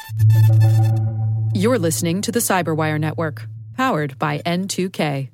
You're listening to the Cyberwire Network, powered by N2K.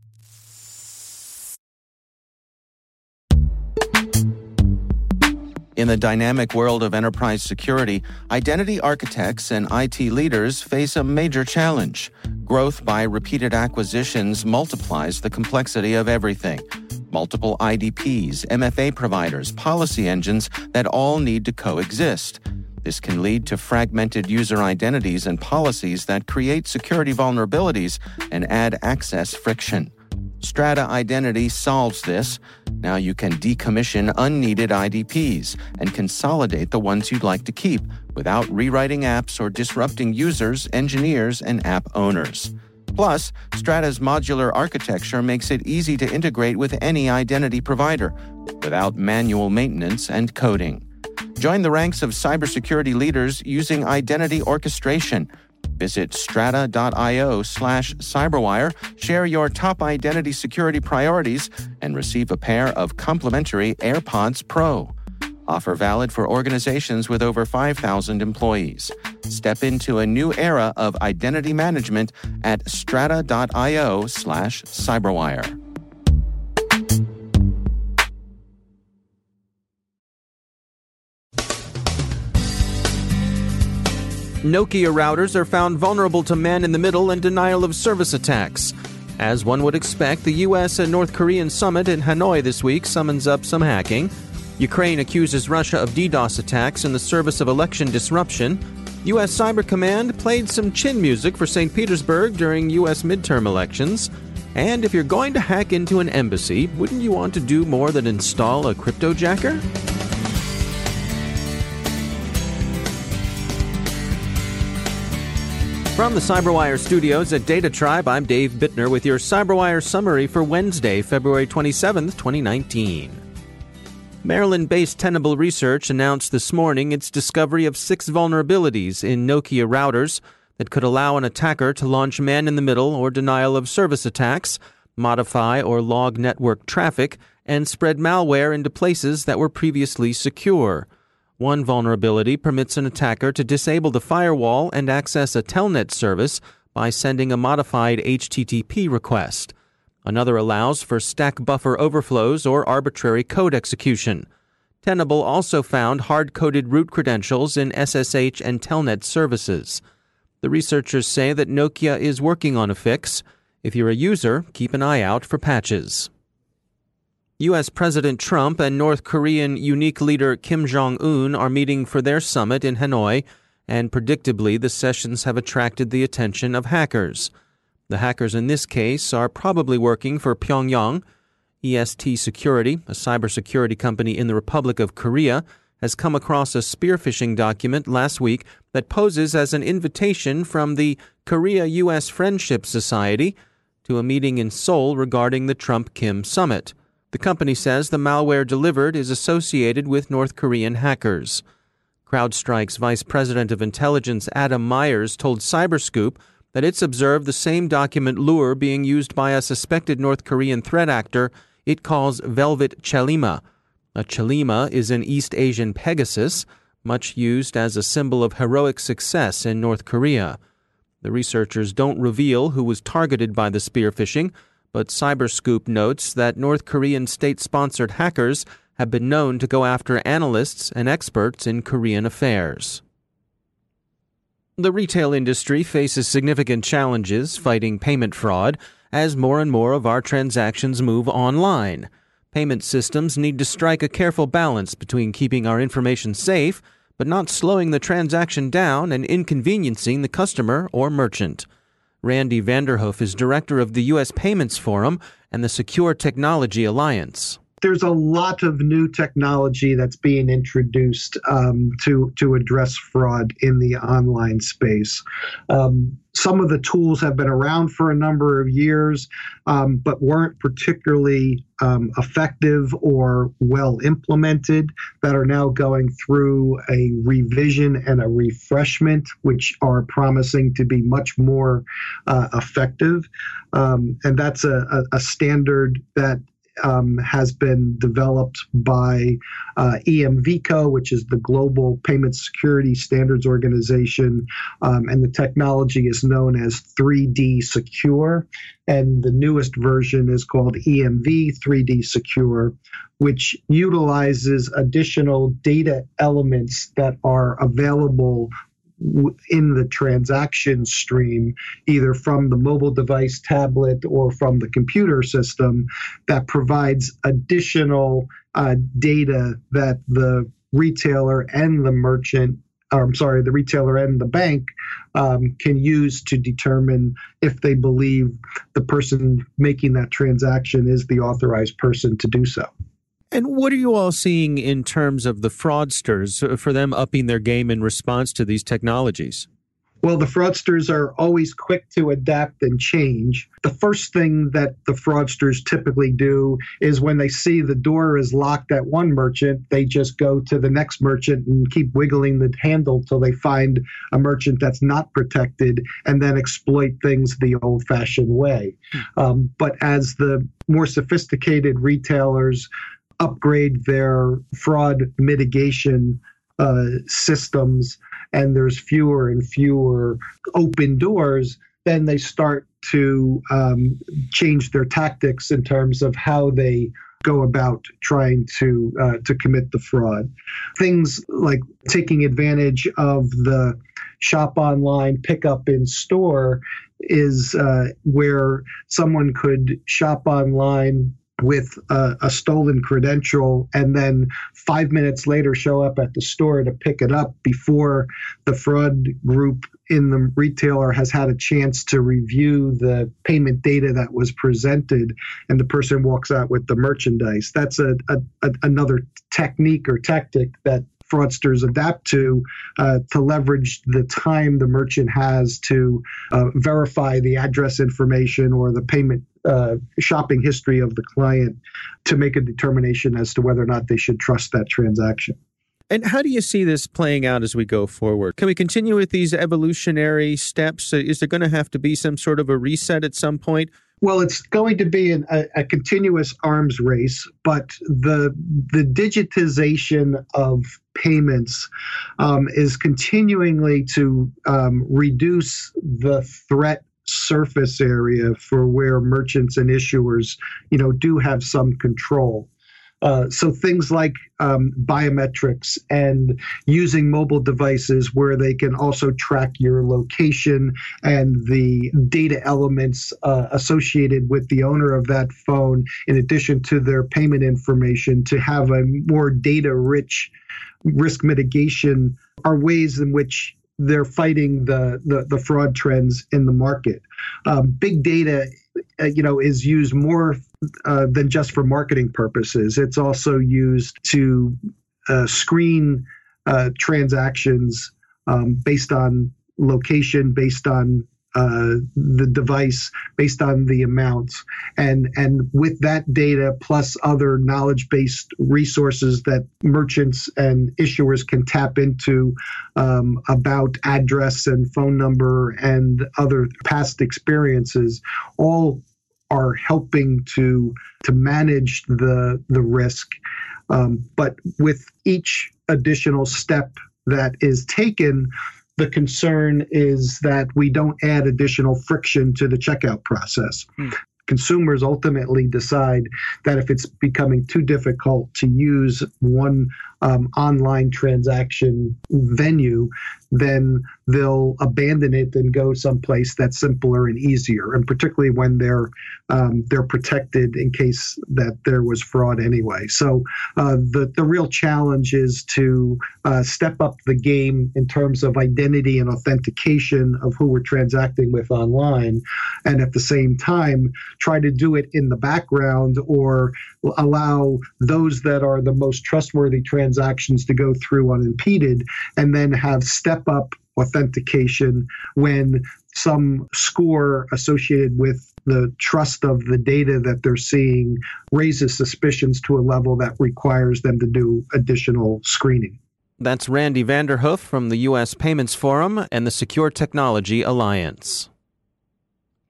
In the dynamic world of enterprise security, identity architects and IT leaders face a major challenge. Growth by repeated acquisitions multiplies the complexity of everything. Multiple IDPs, MFA providers, policy engines that all need to coexist. This can lead to fragmented user identities and policies that create security vulnerabilities and add access friction. Strata Identity solves this. Now you can decommission unneeded IDPs and consolidate the ones you'd like to keep without rewriting apps or disrupting users, engineers, and app owners. Plus, Strata's modular architecture makes it easy to integrate with any identity provider without manual maintenance and coding. Join the ranks of cybersecurity leaders using identity orchestration. Visit strata.io/cyberwire, share your top identity security priorities, and receive a pair of complimentary AirPods Pro. Offer valid for organizations with over 5,000 employees. Step into a new era of identity management at strata.io/cyberwire. Nokia routers are found vulnerable to man-in-the-middle and denial-of-service attacks. As one would expect, the U.S. and North Korean summit in Hanoi this week summons up some hacking. Ukraine accuses Russia of DDoS attacks in the service of election disruption. U.S. Cyber Command played some chin music for St. Petersburg during U.S. midterm elections. And if you're going to hack into an embassy, wouldn't you want to do more than install a cryptojacker? From the Cyberwire studios at Data Tribe, I'm Dave Bittner with your Cyberwire summary for Wednesday, February 27th, 2019. Maryland-based Tenable Research announced this morning its discovery of 6 vulnerabilities in Nokia routers that could allow an attacker to launch man-in-the-middle or denial-of-service attacks, modify or log network traffic, and spread malware into places that were previously secure. One vulnerability permits an attacker to disable the firewall and access a telnet service by sending a modified HTTP request. Another allows for stack buffer overflows or arbitrary code execution. Tenable also found hard-coded root credentials in SSH and telnet services. The researchers say that Nokia is working on a fix. If you're a user, keep an eye out for patches. U.S. President Trump and North Korean unique leader Kim Jong-un are meeting for their summit in Hanoi, and predictably the sessions have attracted the attention of hackers. The hackers in this case are probably working for Pyongyang. EST Security, a cybersecurity company in the Republic of Korea, has come across a spear-phishing document last week that poses as an invitation from the Korea-U.S. Friendship Society to a meeting in Seoul regarding the Trump-Kim summit. The company says the malware delivered is associated with North Korean hackers. CrowdStrike's Vice President of Intelligence Adam Myers told Cyberscoop that it's observed the same document lure being used by a suspected North Korean threat actor it calls Velvet Chalima. A Chalima is an East Asian Pegasus, much used as a symbol of heroic success in North Korea. The researchers don't reveal who was targeted by the spear phishing, but Cyberscoop notes that North Korean state-sponsored hackers have been known to go after analysts and experts in Korean affairs. The retail industry faces significant challenges fighting payment fraud as more and more of our transactions move online. Payment systems need to strike a careful balance between keeping our information safe, but not slowing the transaction down and inconveniencing the customer or merchant. Randy Vanderhoof is director of the U.S. Payments Forum and the Secure Technology Alliance. There's a lot of new technology that's being introduced to address fraud in the online space. Some of the tools have been around for a number of years, but weren't particularly effective or well implemented, that are now going through a revision and a refreshment, which are promising to be much more effective. And that's a standard that has been developed by EMVCo, which is the Global Payment Security Standards Organization, and the technology is known as 3D Secure. And the newest version is called EMV 3D Secure, which utilizes additional data elements that are available in the transaction stream, either from the mobile device, tablet, or from the computer system, that provides additional data that the retailer and the merchant, the retailer and the bank can use to determine if they believe the person making that transaction is the authorized person to do so. And what are you all seeing in terms of the fraudsters, for them upping their game in response to these technologies? Well, the fraudsters are always quick to adapt and change. The first thing that the fraudsters typically do is when they see the door is locked at one merchant, they just go to the next merchant and keep wiggling the handle till they find a merchant that's not protected and then exploit things the old-fashioned way. But as the more sophisticated retailers upgrade their fraud mitigation systems, and there's fewer and fewer open doors, then they start to change their tactics in terms of how they go about trying to commit the fraud. Things like taking advantage of the shop online, pick up in store is where someone could shop online with a stolen credential and then 5 minutes later show up at the store to pick it up before the fraud group in the retailer has had a chance to review the payment data that was presented, and the person walks out with the merchandise. That's another technique or tactic that fraudsters adapt to leverage the time the merchant has to verify the address information or the payment shopping history of the client to make a determination as to whether or not they should trust that transaction. And how do you see this playing out as we go forward? Can we continue with these evolutionary steps? Is there going to have to be some sort of a reset at some point? Well, it's going to be a continuous arms race, but the digitization of payments is continuingly to reduce the threat surface area for where merchants and issuers, do have some control. So things like biometrics and using mobile devices where they can also track your location and the data elements associated with the owner of that phone, in addition to their payment information, to have a more data-rich risk mitigation, are ways in which they're fighting the fraud trends in the market. Big data is used more than just for marketing purposes. It's also used to screen transactions based on location, based on the device, based on the amounts. And with that data plus other knowledge-based resources that merchants and issuers can tap into about address and phone number and other past experiences, all are helping to manage the risk. But with each additional step that is taken, the concern is that we don't add additional friction to the checkout process. Consumers ultimately decide that if it's becoming too difficult to use one online transaction venue, then they'll abandon it and go someplace that's simpler and easier, and particularly when they're protected in case that there was fraud anyway. So the real challenge is to step up the game in terms of identity and authentication of who we're transacting with online, and at the same time try to do it in the background or allow those that are the most trustworthy transactions to go through unimpeded, and then have step-up authentication when some score associated with the trust of the data that they're seeing raises suspicions to a level that requires them to do additional screening. That's Randy Vanderhoof from the U.S. Payments Forum and the Secure Technology Alliance.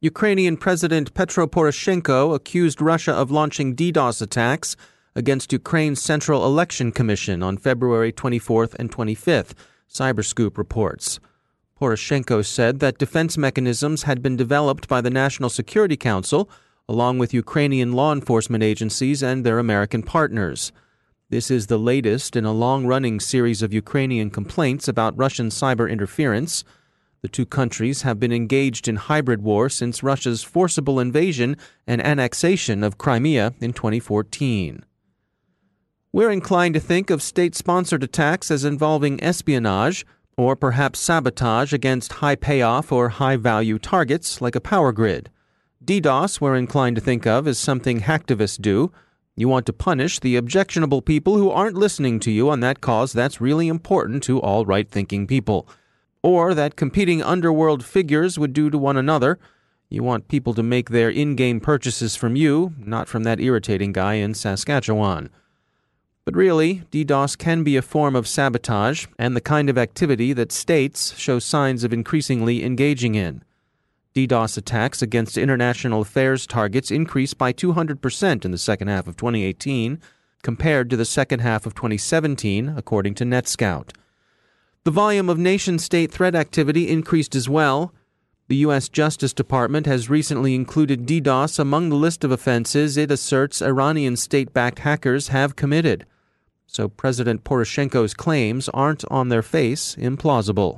Ukrainian President Petro Poroshenko accused Russia of launching DDoS attacks against Ukraine's Central Election Commission on February 24th and 25th, Cyberscoop reports. Poroshenko said that defense mechanisms had been developed by the National Security Council, along with Ukrainian law enforcement agencies and their American partners. This is the latest in a long-running series of Ukrainian complaints about Russian cyber interference. The two countries have been engaged in hybrid war since Russia's forcible invasion and annexation of Crimea in 2014. We're inclined to think of state-sponsored attacks as involving espionage, or perhaps sabotage against high-payoff or high-value targets like a power grid. DDoS we're inclined to think of as something hacktivists do. You want to punish the objectionable people who aren't listening to you on that cause that's really important to all right-thinking people. Or that competing underworld figures would do to one another. You want people to make their in-game purchases from you, not from that irritating guy in Saskatchewan. But really, DDoS can be a form of sabotage and the kind of activity that states show signs of increasingly engaging in. DDoS attacks against international affairs targets increased by 200% in the second half of 2018 compared to the second half of 2017, according to NetScout. The volume of nation-state threat activity increased as well. The U.S. Justice Department has recently included DDoS among the list of offenses it asserts Iranian state-backed hackers have committed. So President Poroshenko's claims aren't on their face implausible.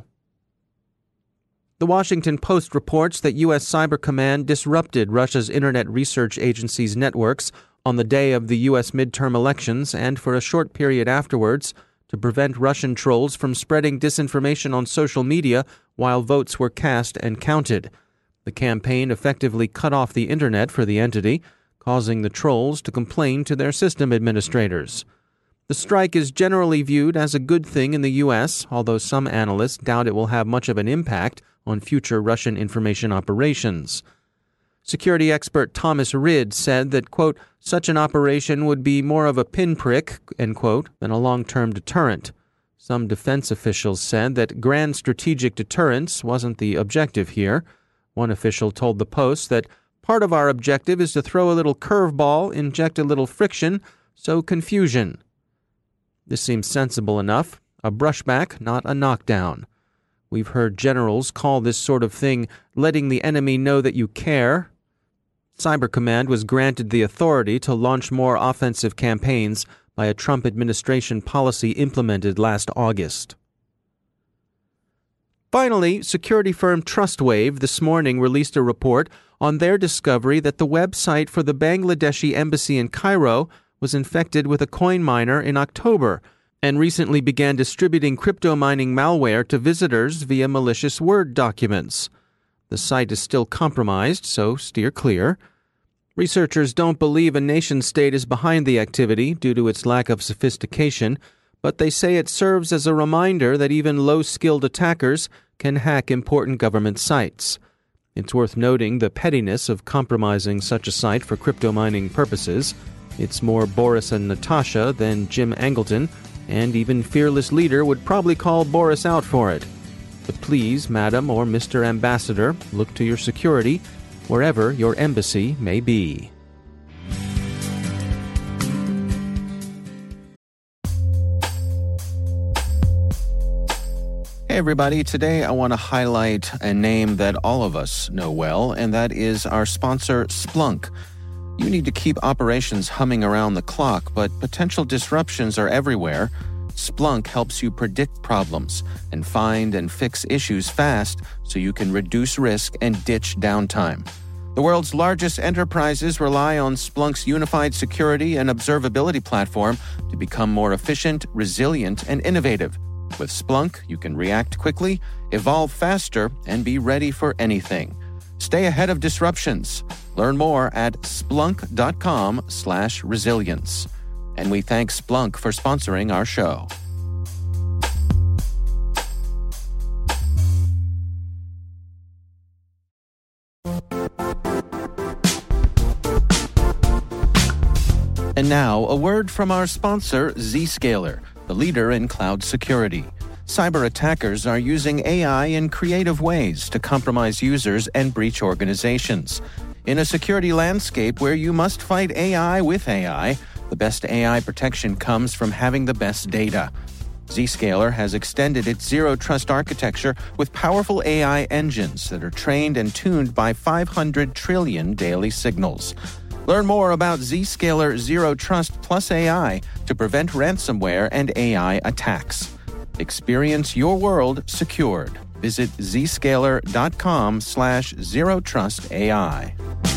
The Washington Post reports that U.S. Cyber Command disrupted Russia's Internet Research Agency's networks on the day of the U.S. midterm elections and for a short period afterwards to prevent Russian trolls from spreading disinformation on social media while votes were cast and counted. The campaign effectively cut off the Internet for the entity, causing the trolls to complain to their system administrators. The strike is generally viewed as a good thing in the U.S., although some analysts doubt it will have much of an impact on future Russian information operations. Security expert Thomas Rid said that, quote, such an operation would be more of a pinprick, end quote, than a long-term deterrent. Some defense officials said that grand strategic deterrence wasn't the objective here. One official told the Post that part of our objective is to throw a little curveball, inject a little friction, sow confusion. This seems sensible enough, a brushback, not a knockdown. We've heard generals call this sort of thing letting the enemy know that you care. Cyber Command was granted the authority to launch more offensive campaigns by a Trump administration policy implemented last August. Finally, security firm Trustwave this morning released a report on their discovery that the website for the Bangladeshi embassy in Cairo was infected with a coin miner in October and recently began distributing crypto mining malware to visitors via malicious Word documents. The site is still compromised, so steer clear. Researchers don't believe a nation-state is behind the activity due to its lack of sophistication, but they say it serves as a reminder that even low-skilled attackers can hack important government sites. It's worth noting the pettiness of compromising such a site for crypto mining purposes. It's more Boris and Natasha than Jim Angleton, and even Fearless Leader would probably call Boris out for it. But please, Madam or Mr. Ambassador, look to your security, wherever your embassy may be. Hey everybody, today I want to highlight a name that all of us know well, and that is our sponsor, Splunk. You need to keep operations humming around the clock, but potential disruptions are everywhere. Splunk helps you predict problems and find and fix issues fast so you can reduce risk and ditch downtime. The world's largest enterprises rely on Splunk's unified security and observability platform to become more efficient, resilient, and innovative. With Splunk, you can react quickly, evolve faster, and be ready for anything. Stay ahead of disruptions. Learn more at splunk.com/resilience. And we thank Splunk for sponsoring our show. And now, a word from our sponsor, Zscaler, the leader in cloud security. Cyber attackers are using AI in creative ways to compromise users and breach organizations. In a security landscape where you must fight AI with AI, the best AI protection comes from having the best data. Zscaler has extended its Zero Trust architecture with powerful AI engines that are trained and tuned by 500 trillion daily signals. Learn more about Zscaler Zero Trust plus AI to prevent ransomware and AI attacks. Experience your world secured. Visit zscaler.com/zerotrustai.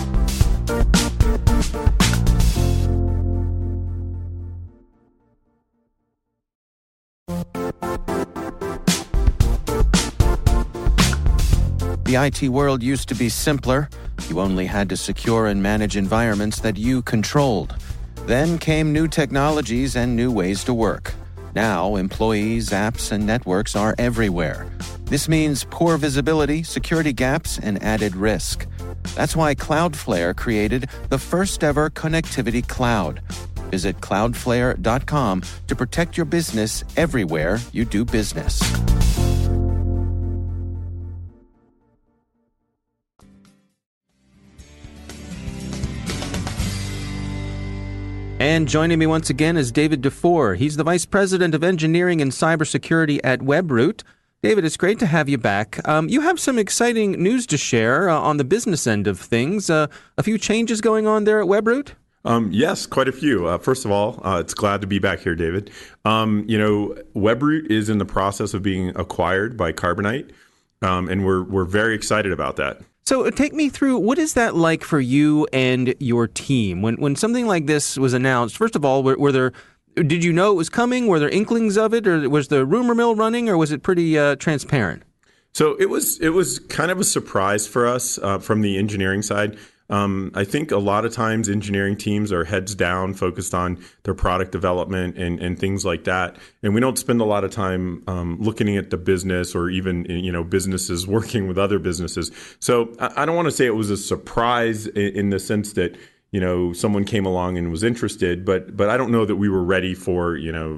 The IT world used to be simpler. You only had to secure and manage environments that you controlled. Then came new technologies and new ways to work. Now, employees, apps, and networks are everywhere. This means poor visibility, security gaps, and added risk. That's why Cloudflare created the first-ever connectivity cloud. Visit cloudflare.com to protect your business everywhere you do business. And joining me once again is David Dufour. He's the Vice President of Engineering and Cybersecurity at Webroot. David, it's great to have you back. You have some exciting news to share on the business end of things. A few changes going on there at Webroot? Yes, quite a few. First of all, it's glad to be back here, David. Webroot is in the process of being acquired by Carbonite, and we're very excited about that. So take me through, what is that like for you and your team? When something like this was announced, first of all, did you know it was coming? Were there inklings of it, or was the rumor mill running, or was it pretty transparent? So it was kind of a surprise for us from the engineering side. I think a lot of times engineering teams are heads down, focused on their product development and things like that. And we don't spend a lot of time looking at the business or even, businesses working with other businesses. So I don't want to say it was a surprise in the sense that, someone came along and was interested, but I don't know that we were ready for,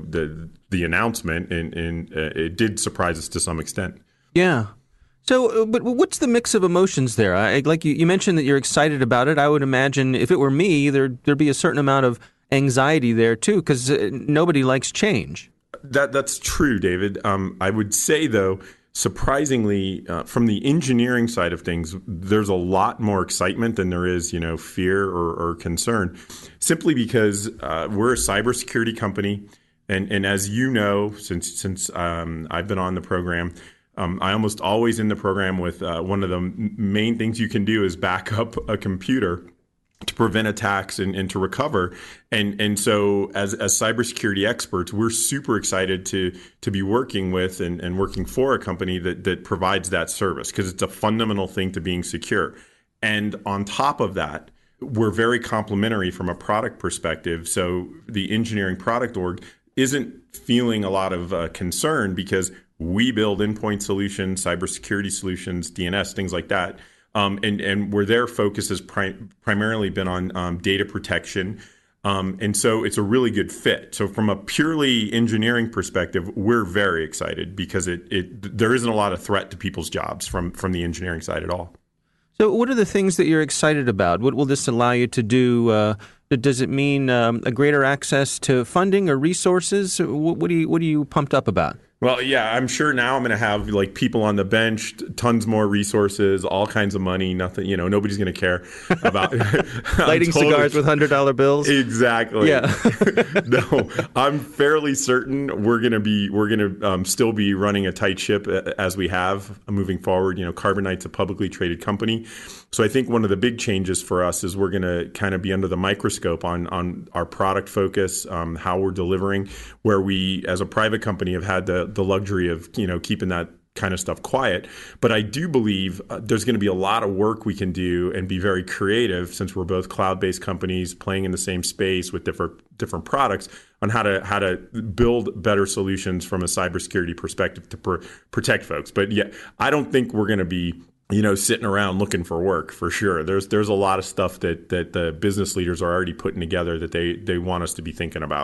the announcement, and it did surprise us to some extent. Yeah. So, but what's the mix of emotions there? Like you mentioned that you're excited about it. I would imagine if it were me, there'd be a certain amount of anxiety there too, because nobody likes change. That's true, David. I would say, though, surprisingly, from the engineering side of things, there's a lot more excitement than there is, fear or concern, simply because we're a cybersecurity company, and as you know, since I've been on the program. I almost always in the program with one of the main things you can do is back up a computer to prevent attacks and to recover. And so as cybersecurity experts, we're super excited to be working with and working for a company that provides that service, because it's a fundamental thing to being secure. And on top of that, we're very complementary from a product perspective. So the engineering product org isn't feeling a lot of concern, because we build endpoint solutions, cybersecurity solutions, DNS, things like that. And where their focus has primarily been on data protection. And so it's a really good fit. So from a purely engineering perspective, we're very excited, because there isn't a lot of threat to people's jobs from the engineering side at all. So what are the things that you're excited about? What will this allow you to do? Does it mean a greater access to funding or resources? What are you pumped up about? Well, yeah, I'm sure now I'm going to have people on the bench, tons more resources, all kinds of money, nothing, nobody's going to care about lighting cigars with $100 bills. Exactly. Yeah. No, I'm fairly certain we're going to still be running a tight ship as we have moving forward. Carbonite's a publicly traded company. So I think one of the big changes for us is we're going to kind of be under the microscope on our product focus, how we're delivering, where we as a private company have had the luxury of keeping that kind of stuff quiet. But I do believe there's going to be a lot of work we can do and be very creative, since we're both cloud-based companies playing in the same space with different products, on how to build better solutions from a cybersecurity perspective to protect folks. But yeah, I don't think we're going to be sitting around looking for work, for sure. There's a lot of stuff that the business leaders are already putting together that they want us to be thinking about.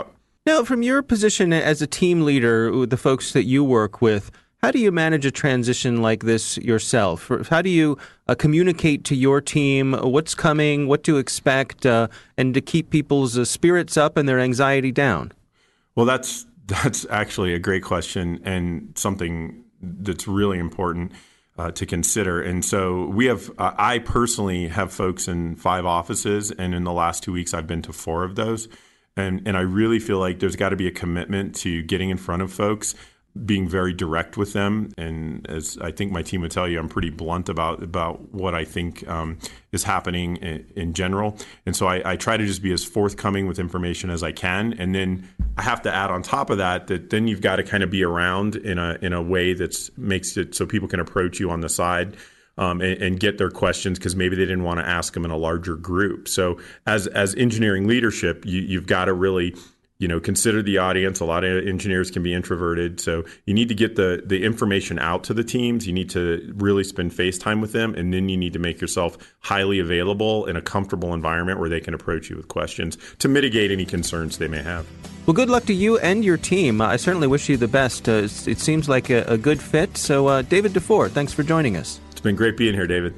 Now, from your position as a team leader with the folks that you work with, how do you manage a transition like this yourself? How do you communicate to your team what's coming, what to expect, and to keep people's spirits up and their anxiety down? Well, that's actually a great question and something that's really important to consider. And so we have, I personally have folks in 5 offices, and in the last 2 weeks, I've been to 4 of those. And I really feel like there's got to be a commitment to getting in front of folks, being very direct with them. And as I think my team would tell you, I'm pretty blunt about what I think is happening in general. And so I try to just be as forthcoming with information as I can. And then I have to add on top of that then you've got to kind of be around in a way that makes it so people can approach you on the side and get their questions, because maybe they didn't want to ask them in a larger group. So as engineering leadership, you've got to really consider the audience. A lot of engineers can be introverted. So you need to get the information out to the teams. You need to really spend face time with them. And then you need to make yourself highly available in a comfortable environment where they can approach you with questions to mitigate any concerns they may have. Well, good luck to you and your team. I certainly wish you the best. It seems like a good fit. So David DeFore, thanks for joining us. It's been great being here, David.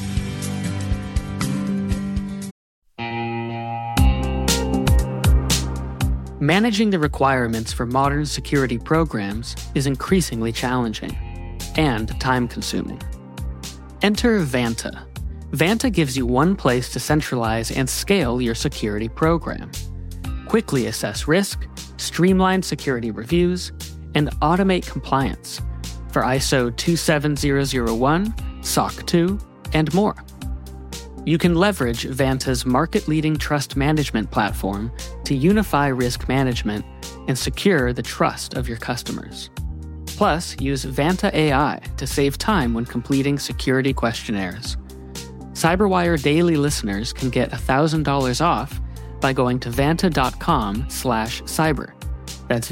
Managing the requirements for modern security programs is increasingly challenging and time-consuming. Enter Vanta. Vanta gives you one place to centralize and scale your security program. Quickly assess risk, streamline security reviews, and automate compliance for ISO 27001, SOC 2, and more. You can leverage Vanta's market-leading trust management platform to unify risk management and secure the trust of your customers. Plus, use Vanta AI to save time when completing security questionnaires. CyberWire Daily listeners can get $1,000 off by going to vanta.com/cyber. That's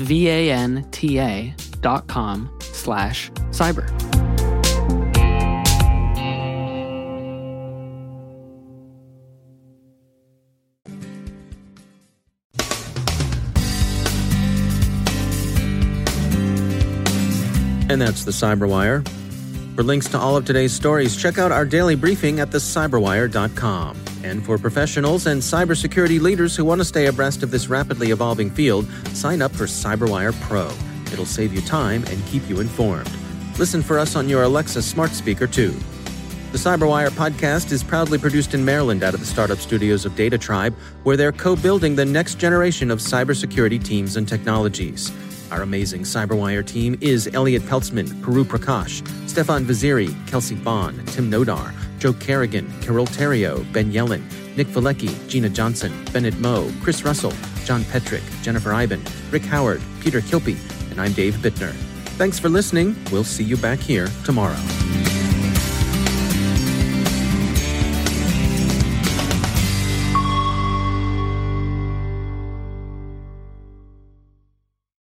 VANTA.com/cyber. And that's the CyberWire. For links to all of today's stories, check out our daily briefing at thecyberwire.com. And for professionals and cybersecurity leaders who want to stay abreast of this rapidly evolving field, sign up for CyberWire Pro. It'll save you time and keep you informed. Listen for us on your Alexa smart speaker, too. The CyberWire podcast is proudly produced in Maryland out of the startup studios of Data Tribe, where they're co-building the next generation of cybersecurity teams and technologies. Our amazing CyberWire team is Elliot Peltzman, Puru Prakash, Stefan Vaziri, Kelsey Bond, Tim Nodar, Joe Kerrigan, Carol Terrio, Ben Yellen, Nick Valecki, Gina Johnson, Bennett Moe, Chris Russell, John Petrick, Jennifer Iben, Rick Howard, Peter Kilpie, and I'm Dave Bittner. Thanks for listening. We'll see you back here tomorrow.